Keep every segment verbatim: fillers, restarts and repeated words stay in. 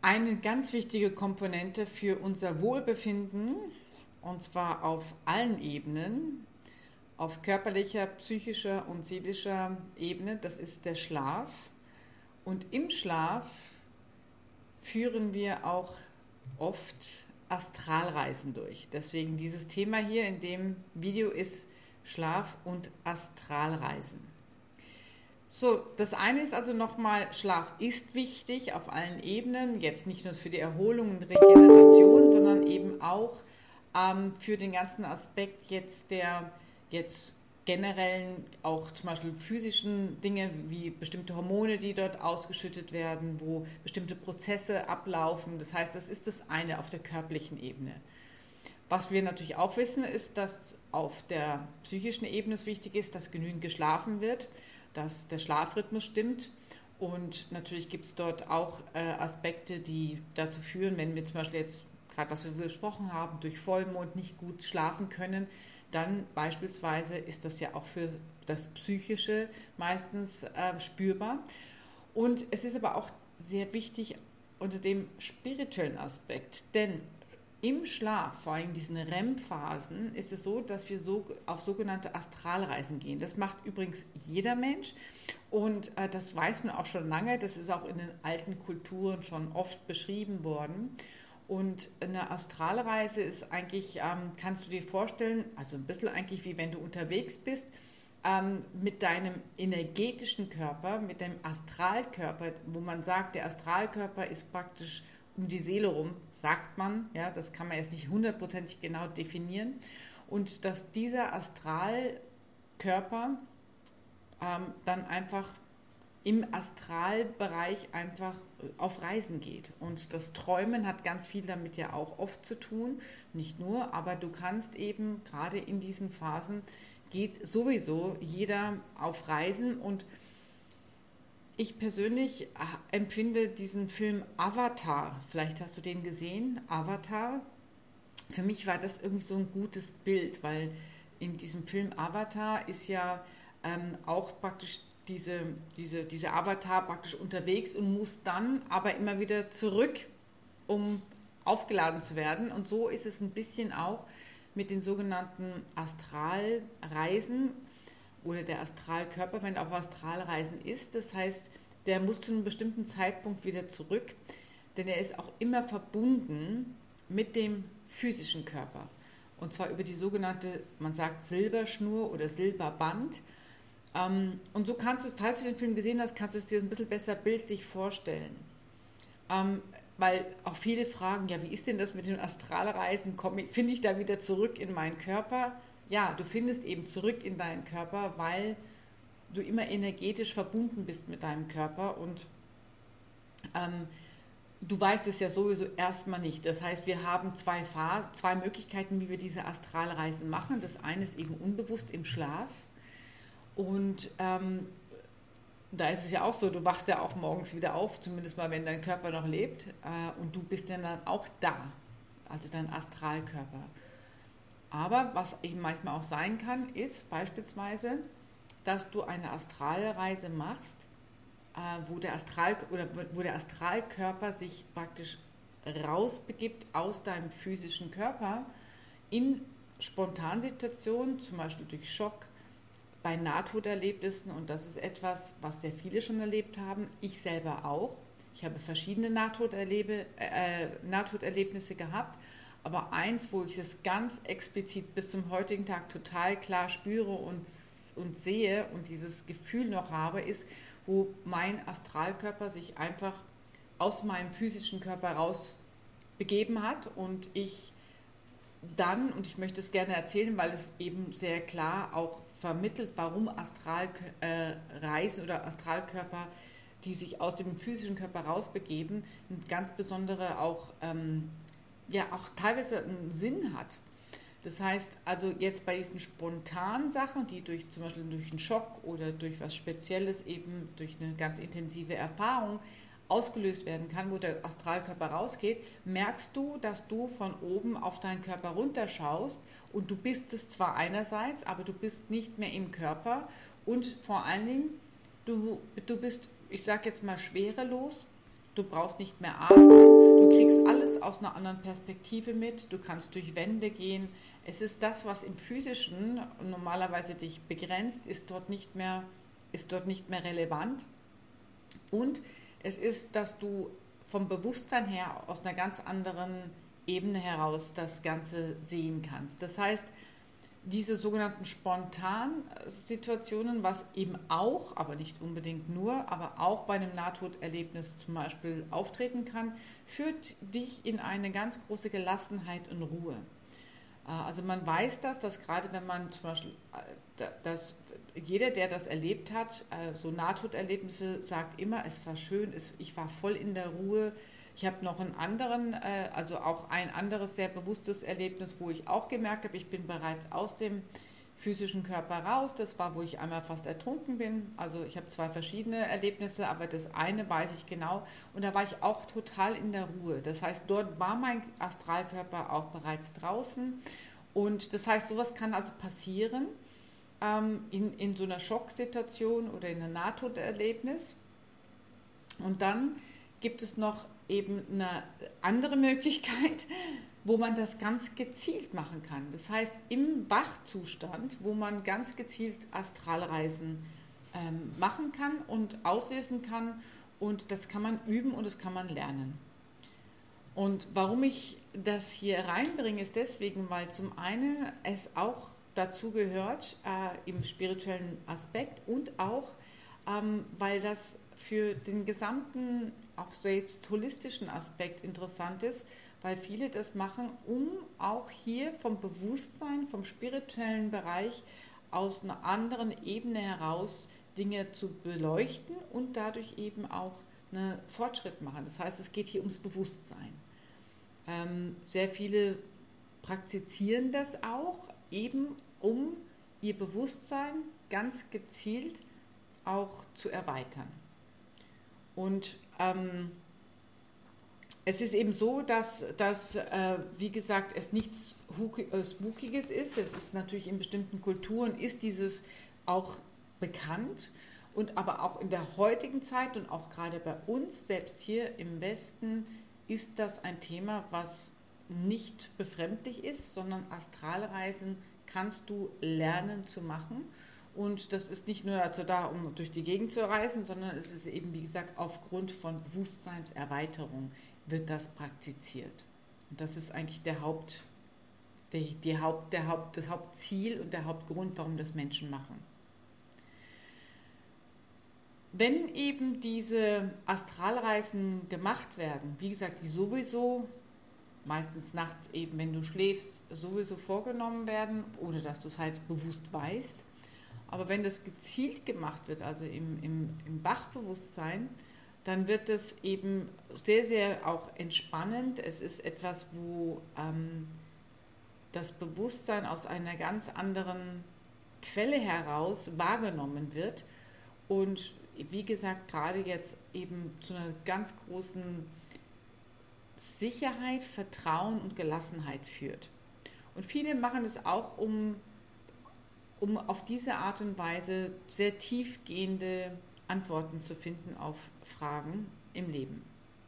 Eine ganz wichtige Komponente für unser Wohlbefinden, und zwar auf allen Ebenen, auf körperlicher, psychischer und seelischer Ebene, das ist der Schlaf. Und im Schlaf führen wir auch oft Astralreisen durch. Deswegen dieses Thema hier in dem Video ist Schlaf und Astralreisen. So, das eine ist also nochmal, Schlaf ist wichtig auf allen Ebenen, jetzt nicht nur für die Erholung und Regeneration, sondern eben auch ähm, für den ganzen Aspekt jetzt der jetzt generellen, auch zum Beispiel physischen Dinge wie bestimmte Hormone, die dort ausgeschüttet werden, wo bestimmte Prozesse ablaufen. Das heißt, das ist das eine auf der körperlichen Ebene. Was wir natürlich auch wissen, ist, dass auf der psychischen Ebene es wichtig ist, dass genügend geschlafen wird, dass der Schlafrhythmus stimmt. Und natürlich gibt es dort auch äh, Aspekte, die dazu führen, wenn wir zum Beispiel jetzt, gerade was wir besprochen haben, durch Vollmond nicht gut schlafen können, dann beispielsweise ist das ja auch für das Psychische meistens äh, spürbar. Und es ist aber auch sehr wichtig unter dem spirituellen Aspekt, denn im Schlaf, vor allem in diesen R E M-Phasen, ist es so, dass wir so auf sogenannte Astralreisen gehen. Das macht übrigens jeder Mensch und äh, das weiß man auch schon lange. Das ist auch in den alten Kulturen schon oft beschrieben worden. Und eine Astralreise ist eigentlich, ähm, kannst du dir vorstellen, also ein bisschen eigentlich wie wenn du unterwegs bist, ähm, mit deinem energetischen Körper, mit deinem Astralkörper, wo man sagt, der Astralkörper ist praktisch um die Seele rum, sagt man, ja, das kann man jetzt nicht hundertprozentig genau definieren, und dass dieser Astralkörper ähm, dann einfach im Astralbereich einfach auf Reisen geht. Und das Träumen hat ganz viel damit ja auch oft zu tun, nicht nur, aber du kannst eben gerade in diesen Phasen geht sowieso jeder auf Reisen. Und ich persönlich empfinde diesen Film Avatar, vielleicht hast du den gesehen, Avatar, für mich war das irgendwie so ein gutes Bild, weil in diesem Film Avatar ist ja ähm, auch praktisch diese, diese, diese Avatar praktisch unterwegs und muss dann aber immer wieder zurück, um aufgeladen zu werden. Und so ist es ein bisschen auch mit den sogenannten Astralreisen oder der Astralkörper, wenn er auf Astralreisen ist. Das heißt, der muss zu einem bestimmten Zeitpunkt wieder zurück, denn er ist auch immer verbunden mit dem physischen Körper. Und zwar über die sogenannte, man sagt Silberschnur oder Silberband. Ähm, und so kannst du, falls du den Film gesehen hast, kannst du es dir ein bisschen besser bildlich vorstellen. Ähm, weil auch viele fragen, ja, wie ist denn das mit den Astralreisen? Finde ich da wieder zurück in meinen Körper? Ja, du findest eben zurück in deinen Körper, weil du immer energetisch verbunden bist mit deinem Körper und ähm, du weißt es ja sowieso erstmal nicht. Das heißt, wir haben zwei Phasen, zwei Möglichkeiten, wie wir diese Astralreisen machen. Das eine ist eben unbewusst im Schlaf. Und ähm, da ist es ja auch so, du wachst ja auch morgens wieder auf, zumindest mal, wenn dein Körper noch lebt. Äh, und du bist ja dann auch da, also dein Astralkörper. Aber was eben manchmal auch sein kann, ist beispielsweise, dass du eine Astralreise machst, wo der, Astral, oder wo der Astralkörper sich praktisch rausbegibt aus deinem physischen Körper in Spontansituationen, zum Beispiel durch Schock, bei Nahtoderlebnissen, und das ist etwas, was sehr viele schon erlebt haben, ich selber auch. Ich habe verschiedene Nahtoderlebe, äh, Nahtoderlebnisse gehabt, aber eins, wo ich es ganz explizit bis zum heutigen Tag total klar spüre und, und sehe und dieses Gefühl noch habe, ist, wo mein Astralkörper sich einfach aus meinem physischen Körper raus begeben hat und ich dann, und ich möchte es gerne erzählen, weil es eben sehr klar auch vermittelt, warum Astralreisen äh, oder Astralkörper, die sich aus dem physischen Körper rausbegeben, eine ganz besondere auch, ähm, ja, auch teilweise einen Sinn hat. Das heißt, also jetzt bei diesen spontanen Sachen, die durch zum Beispiel durch einen Schock oder durch was Spezielles eben durch eine ganz intensive Erfahrung ausgelöst werden kann, wo der Astralkörper rausgeht, merkst du, dass du von oben auf deinen Körper runterschaust und du bist es zwar einerseits, aber du bist nicht mehr im Körper und vor allen Dingen, du, du bist, ich sage jetzt mal, schwerelos du brauchst nicht mehr atmen, du kriegst alles aus einer anderen Perspektive mit, du kannst durch Wände gehen. Es ist das, was im Physischen normalerweise dich begrenzt, ist dort nicht mehr, ist dort nicht mehr relevant. Und es ist, dass du vom Bewusstsein her aus einer ganz anderen Ebene heraus das Ganze sehen kannst. Das heißt, diese sogenannten Spontansituationen, was eben auch, aber nicht unbedingt nur, aber auch bei einem Nahtoderlebnis zum Beispiel auftreten kann, führt dich in eine ganz große Gelassenheit und Ruhe. Also man weiß das, dass gerade wenn man zum Beispiel, dass jeder, der das erlebt hat, so Nahtoderlebnisse, sagt immer, es war schön, ich war voll in der Ruhe. Ich habe noch einen anderen, also auch ein anderes sehr bewusstes Erlebnis, wo ich auch gemerkt habe, ich bin bereits aus dem physischen Körper raus. Das war, wo ich einmal fast ertrunken bin. Also ich habe zwei verschiedene Erlebnisse, aber das eine weiß ich genau. Und da war ich auch total in der Ruhe. Das heißt, dort war mein Astralkörper auch bereits draußen. Und das heißt, sowas kann also passieren ähm, in, in so einer Schocksituation oder in einem Nahtoderlebnis. Und dann gibt es noch eben eine andere Möglichkeit, wo man das ganz gezielt machen kann. Das heißt, im Wachzustand, wo man ganz gezielt Astralreisen ähm, machen kann und auslösen kann, und das kann man üben und das kann man lernen. Und warum ich das hier reinbringe, ist deswegen, weil zum einen es auch dazu gehört äh, im spirituellen Aspekt und auch, ähm, weil das für den gesamten, auch selbst holistischen Aspekt interessant ist, weil viele das machen, um auch hier vom Bewusstsein, vom spirituellen Bereich aus einer anderen Ebene heraus Dinge zu beleuchten und dadurch eben auch einen Fortschritt machen. Das heißt, es geht hier ums Bewusstsein. Ähm, sehr viele praktizieren das auch, eben um ihr Bewusstsein ganz gezielt auch zu erweitern. Und ähm, es ist eben so, dass, dass äh, wie gesagt, es nichts äh, Spookiges ist. Es ist natürlich in bestimmten Kulturen ist dieses auch bekannt. Und aber auch in der heutigen Zeit und auch gerade bei uns, selbst hier im Westen, ist das ein Thema, was nicht befremdlich ist, sondern Astralreisen kannst du lernen zu machen. Und das ist nicht nur dazu da, um durch die Gegend zu reisen, sondern es ist eben, wie gesagt, aufgrund von Bewusstseinserweiterung wird das praktiziert. Und das ist eigentlich der Haupt, der, die Haupt, der Haupt, das Hauptziel und der Hauptgrund, warum das Menschen machen. Wenn eben diese Astralreisen gemacht werden, wie gesagt, die sowieso meistens nachts eben, wenn du schläfst, sowieso vorgenommen werden, ohne dass du es halt bewusst weißt. Aber wenn das gezielt gemacht wird, also im, im, im Wachbewusstsein, dann wird es eben sehr, sehr auch entspannend. Es ist etwas, wo ähm, das Bewusstsein aus einer ganz anderen Quelle heraus wahrgenommen wird und wie gesagt, gerade jetzt eben zu einer ganz großen Sicherheit, Vertrauen und Gelassenheit führt. Und viele machen es auch, um um auf diese Art und Weise sehr tiefgehende Antworten zu finden auf Fragen im Leben.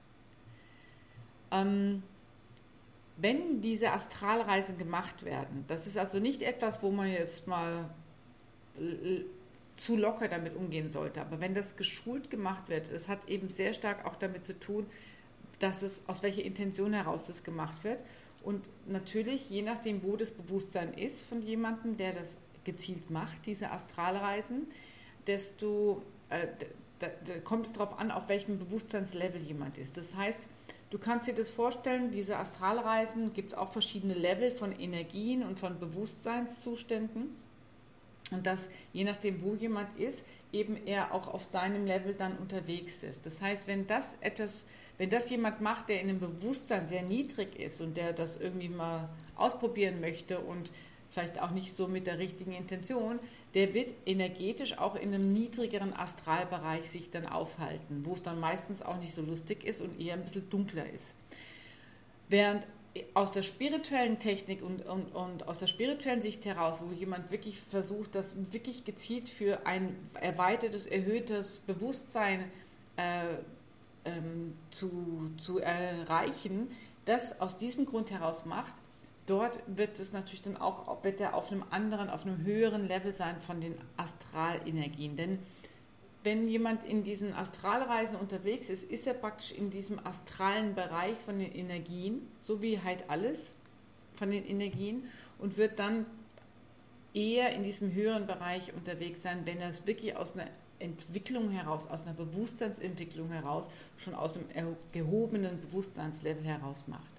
Ähm, wenn diese Astralreisen gemacht werden, das ist also nicht etwas, wo man jetzt mal äh, zu locker damit umgehen sollte, aber wenn das geschult gemacht wird, es hat eben sehr stark auch damit zu tun, dass es aus welcher Intention heraus das gemacht wird. Und natürlich, je nachdem, wo das Bewusstsein ist von jemandem, der das gezielt macht, diese Astralreisen, desto äh, da, da kommt es darauf an, auf welchem Bewusstseinslevel jemand ist. Das heißt, du kannst dir das vorstellen, diese Astralreisen gibt es auch verschiedene Level von Energien und von Bewusstseinszuständen und dass je nachdem, wo jemand ist, eben er auch auf seinem Level dann unterwegs ist. Das heißt, wenn das etwas, wenn das jemand macht, der in einem Bewusstsein sehr niedrig ist und der das irgendwie mal ausprobieren möchte und vielleicht auch nicht so mit der richtigen Intention, der wird energetisch auch in einem niedrigeren Astralbereich sich dann aufhalten, wo es dann meistens auch nicht so lustig ist und eher ein bisschen dunkler ist. Während aus der spirituellen Technik und, und, und aus der spirituellen Sicht heraus, wo jemand wirklich versucht, das wirklich gezielt für ein erweitertes, erhöhtes Bewusstsein äh, ähm, zu, zu erreichen, das aus diesem Grund heraus macht. Dort wird es natürlich dann auch, wird er auf einem anderen, auf einem höheren Level sein von den Astralenergien. Denn wenn jemand in diesen Astralreisen unterwegs ist, ist er praktisch in diesem astralen Bereich von den Energien, so wie halt alles von den Energien, und wird dann eher in diesem höheren Bereich unterwegs sein, wenn er es wirklich aus einer Entwicklung heraus, aus einer Bewusstseinsentwicklung heraus, schon aus einem gehobenen Bewusstseinslevel heraus macht.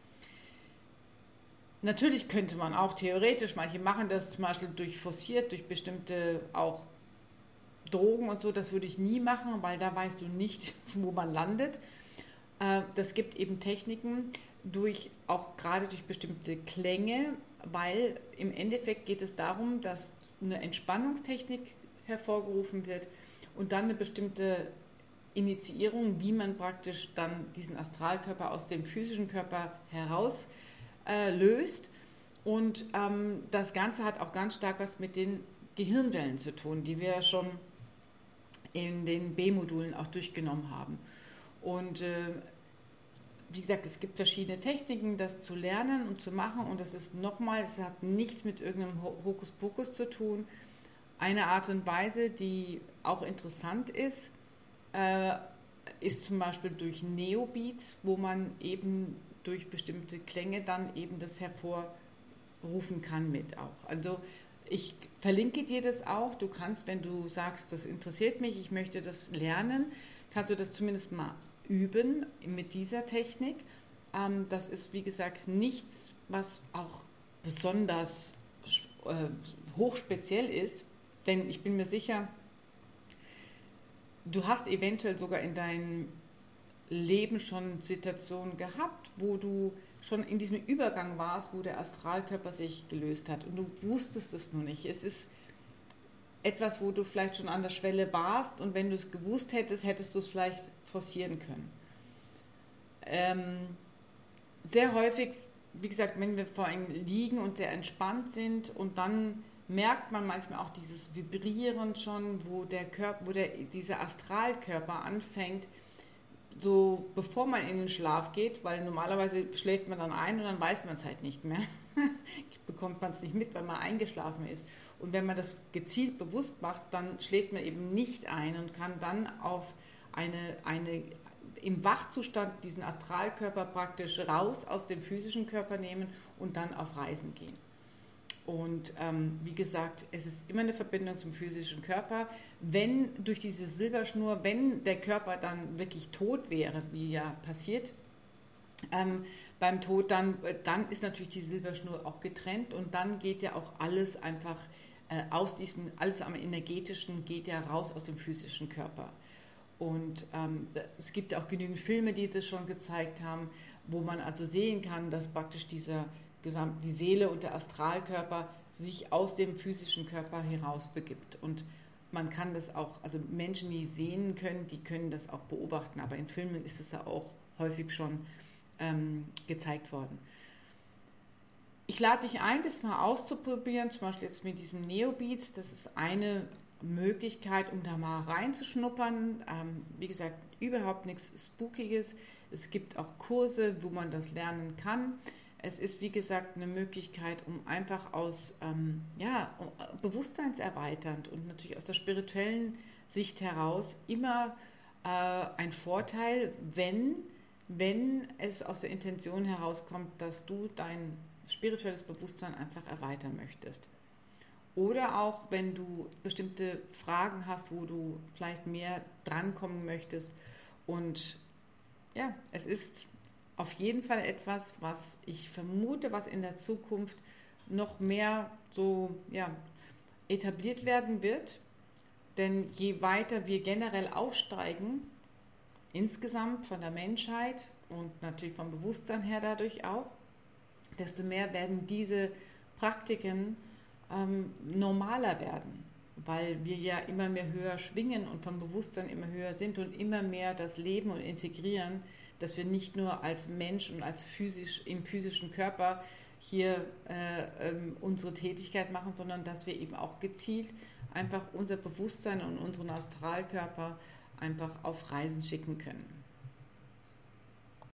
Natürlich könnte man auch theoretisch, manche machen das zum Beispiel durch forciert, durch bestimmte auch Drogen und so, das würde ich nie machen, weil da weißt du nicht, wo man landet. Das gibt eben Techniken, durch, auch gerade durch bestimmte Klänge, weil im Endeffekt geht es darum, dass eine Entspannungstechnik hervorgerufen wird und dann eine bestimmte Initiierung, wie man praktisch dann diesen Astralkörper aus dem physischen Körper heraus äh, löst. Und ähm, das Ganze hat auch ganz stark was mit den Gehirnwellen zu tun, die wir schon in den B-Modulen auch durchgenommen haben. Und äh, wie gesagt, es gibt verschiedene Techniken, das zu lernen und zu machen. Und das ist nochmal, es hat nichts mit irgendeinem Hokuspokus zu tun. Eine Art und Weise, die auch interessant ist, äh, ist zum Beispiel durch Neobeats, wo man eben durch bestimmte Klänge dann eben das hervorrufen kann mit auch. Also ich verlinke dir das auch. Du kannst, wenn du sagst, das interessiert mich, ich möchte das lernen, kannst du das zumindest mal üben mit dieser Technik. Ähm, das ist, wie gesagt, nichts, was auch besonders äh, hochspeziell ist, denn ich bin mir sicher, du hast eventuell sogar in deinem Leben schon Situationen gehabt, wo du schon in diesem Übergang warst, wo der Astralkörper sich gelöst hat und du wusstest es nur nicht. Es ist etwas, wo du vielleicht schon an der Schwelle warst und wenn du es gewusst hättest, hättest du es vielleicht forcieren können. Ähm, sehr häufig, wie gesagt, wenn wir vor allem liegen und sehr entspannt sind und dann merkt man manchmal auch dieses Vibrieren schon, wo der Körper, wo der, dieser Astralkörper anfängt, so bevor man in den Schlaf geht, weil normalerweise schläft man dann ein und dann weiß man es halt nicht mehr. Bekommt man es nicht mit, weil man eingeschlafen ist. Und wenn man das gezielt bewusst macht, dann schläft man eben nicht ein und kann dann auf eine, eine im Wachzustand diesen Astralkörper praktisch raus aus dem physischen Körper nehmen und dann auf Reisen gehen. Und ähm, wie gesagt, es ist immer eine Verbindung zum physischen Körper. Wenn durch diese Silberschnur, wenn der Körper dann wirklich tot wäre, wie ja passiert, ähm, beim Tod, dann, dann ist natürlich die Silberschnur auch getrennt und dann geht ja auch alles einfach äh, aus diesem, alles am Energetischen geht ja raus aus dem physischen Körper. Und ähm, es gibt auch genügend Filme, die das schon gezeigt haben, wo man also sehen kann, dass praktisch dieser die Seele und der Astralkörper sich aus dem physischen Körper herausbegibt. Und man kann das auch, also Menschen, die sehen können, die können das auch beobachten, aber in Filmen ist es ja auch häufig schon ähm, gezeigt worden. Ich lade dich ein, das mal auszuprobieren, zum Beispiel jetzt mit diesem Neobeats, das ist eine Möglichkeit, um da mal reinzuschnuppern. Ähm, wie gesagt, überhaupt nichts Spookiges. Es gibt auch Kurse, wo man das lernen kann. Es ist, wie gesagt, eine Möglichkeit, um einfach aus ähm, ja, bewusstseinserweiternd und natürlich aus der spirituellen Sicht heraus immer äh, ein Vorteil, wenn, wenn es aus der Intention herauskommt, dass du dein spirituelles Bewusstsein einfach erweitern möchtest. Oder auch, wenn du bestimmte Fragen hast, wo du vielleicht mehr drankommen möchtest. Und ja, es ist auf jeden Fall etwas, was ich vermute, was in der Zukunft noch mehr so ja, etabliert werden wird. Denn je weiter wir generell aufsteigen, insgesamt von der Menschheit und natürlich vom Bewusstsein her dadurch auch, desto mehr werden diese Praktiken ähm, normaler werden, weil wir ja immer mehr höher schwingen und vom Bewusstsein immer höher sind und immer mehr das Leben und integrieren, dass wir nicht nur als Mensch und als physisch im physischen Körper hier äh, ähm, unsere Tätigkeit machen, sondern dass wir eben auch gezielt einfach unser Bewusstsein und unseren Astralkörper einfach auf Reisen schicken können.